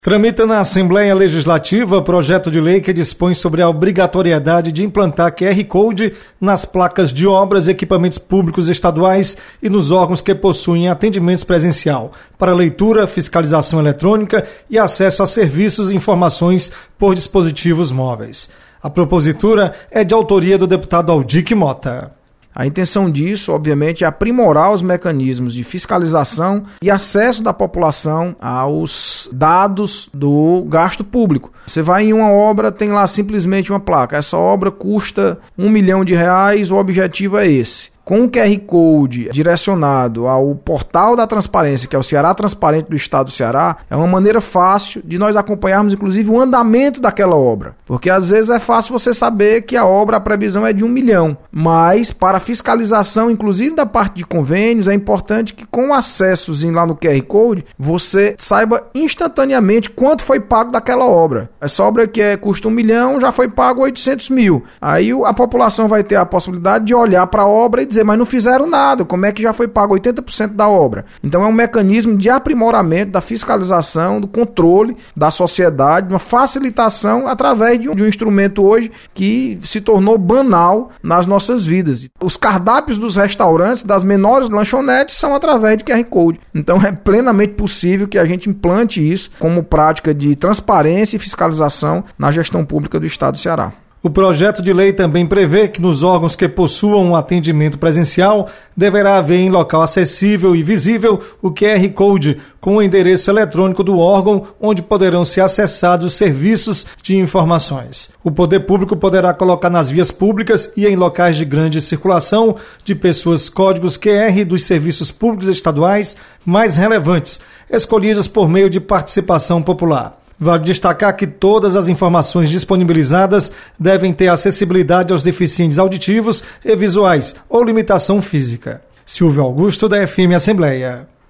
Tramita na Assembleia Legislativa projeto de lei que dispõe sobre a obrigatoriedade de implantar QR Code nas placas de obras e equipamentos públicos estaduais e nos órgãos que possuem atendimentos presencial, para leitura, fiscalização eletrônica e acesso a serviços e informações por dispositivos móveis. A propositura é de autoria do deputado Aldic Mota. A intenção disso, obviamente, é aprimorar os mecanismos de fiscalização e acesso da população aos dados do gasto público. Você vai em uma obra, tem lá simplesmente uma placa. Essa obra custa R$1 milhão, o objetivo é esse. Com o QR Code direcionado ao portal da transparência, que é o Ceará Transparente do Estado do Ceará, é uma maneira fácil de nós acompanharmos, inclusive, o andamento daquela obra. Porque, às vezes, é fácil você saber que a obra, a previsão é de R$1 milhão. Mas, para a fiscalização, inclusive da parte de convênios, é importante que, com acessos lá no QR Code, você saiba instantaneamente quanto foi pago daquela obra. Essa obra que custa R$1 milhão, já foi pago 800 mil. Aí, a população vai ter a possibilidade de olhar para a obra e dizer, mas não fizeram nada, como é que já foi pago 80% da obra? Então é um mecanismo de aprimoramento da fiscalização, do controle da sociedade, uma facilitação através de um instrumento hoje que se tornou banal nas nossas vidas. Os cardápios dos restaurantes, das menores lanchonetes, são através de QR Code. Então é plenamente possível que a gente implante isso como prática de transparência e fiscalização na gestão pública do Estado do Ceará. O projeto de lei também prevê que nos órgãos que possuam um atendimento presencial deverá haver em local acessível e visível o QR Code com o endereço eletrônico do órgão onde poderão ser acessados serviços de informações. O poder público poderá colocar nas vias públicas e em locais de grande circulação de pessoas códigos QR dos serviços públicos estaduais mais relevantes, escolhidos por meio de participação popular. Vale destacar que todas as informações disponibilizadas devem ter acessibilidade aos deficientes auditivos e visuais ou limitação física. Silvio Augusto, da FM Assembleia.